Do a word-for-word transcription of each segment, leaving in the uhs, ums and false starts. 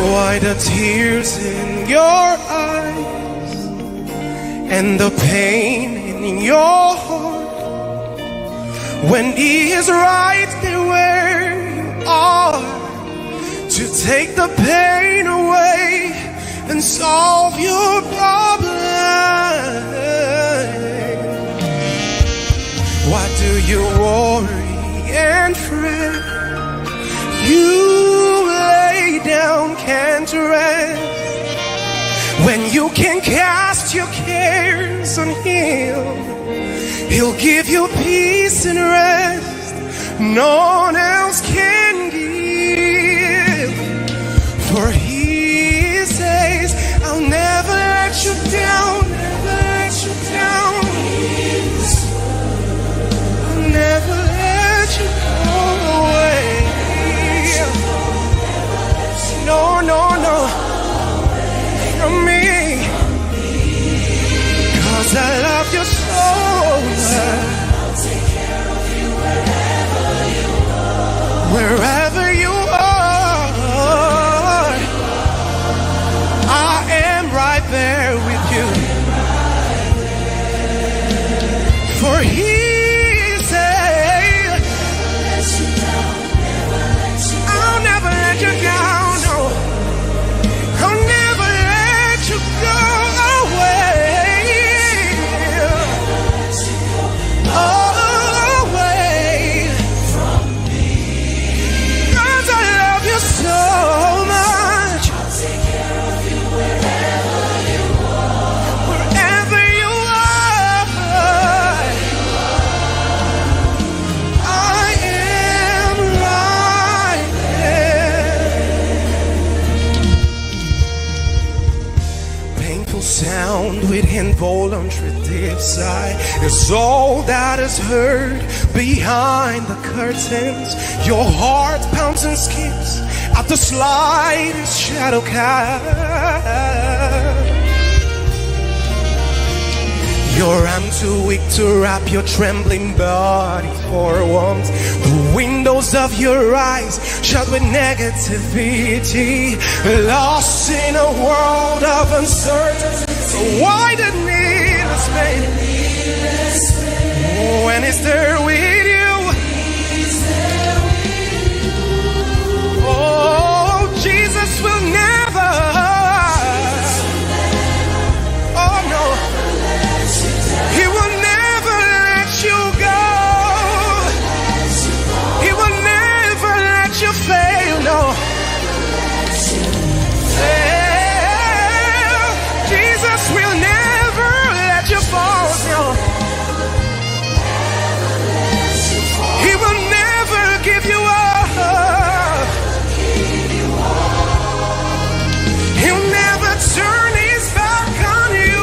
Why the tears in your eyes and the pain in your heart when He is right there where you are to take the pain away and solve your problem? Why do you worry and fret? You lay down, can't rest, when you can cast your cares on Him. He'll give you peace and rest no one else can give. For He says, I'll never let you down, never let you down. I'll never let you go away. No, no, no, from me, 'cause I love you so much. I'll take care of you wherever you are. Wherever you are, I am right there with you. For He said, I'll never let you down. Sound with involuntary deep sigh is all that is heard behind the curtains. Your heart pounds and skips at the slightest shadow cast. Your arm too weak to wrap your trembling body for warmth. The windows of your eyes shut with negativity, lost in a world of uncertainty. So why the needless pain when He's there with you? Oh, Jesus will never, oh no, He will never let you go. He will never let you fail, no. Jesus will never let you fall, no. He will never give you up. He'll never turn His back on you.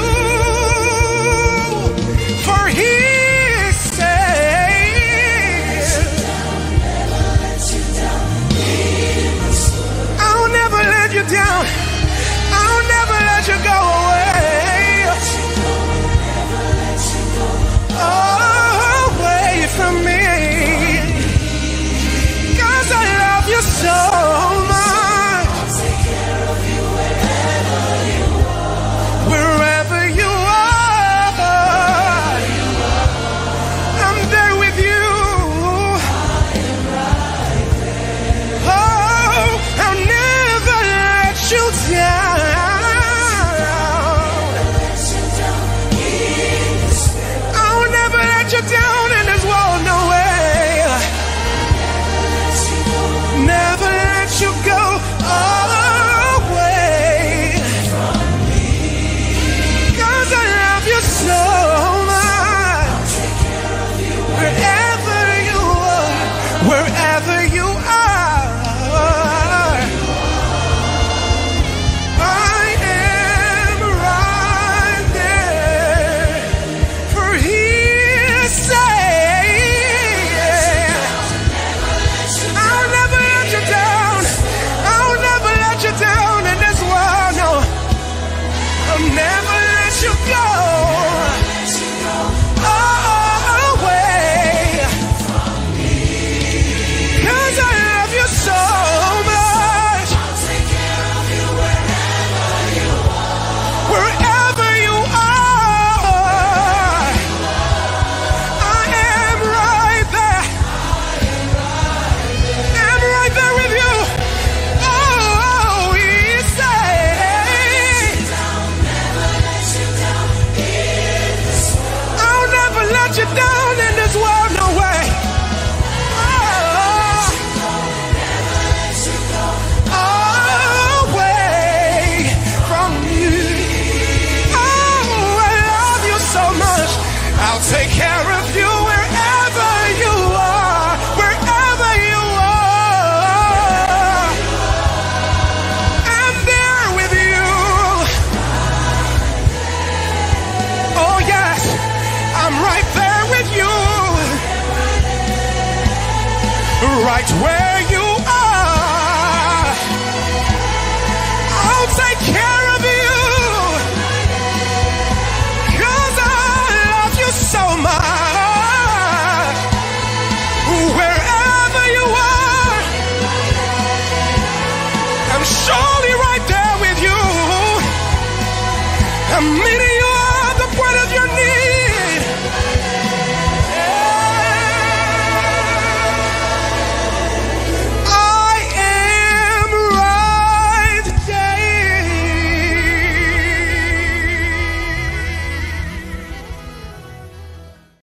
For He says, I'll never let you down. I'll never let you go away. Away from me, 'cause I love you so much. I'll take care of you wherever you are. Wherever you are, I'm there with you. I am right there. Oh, I'll never let you I'm meeting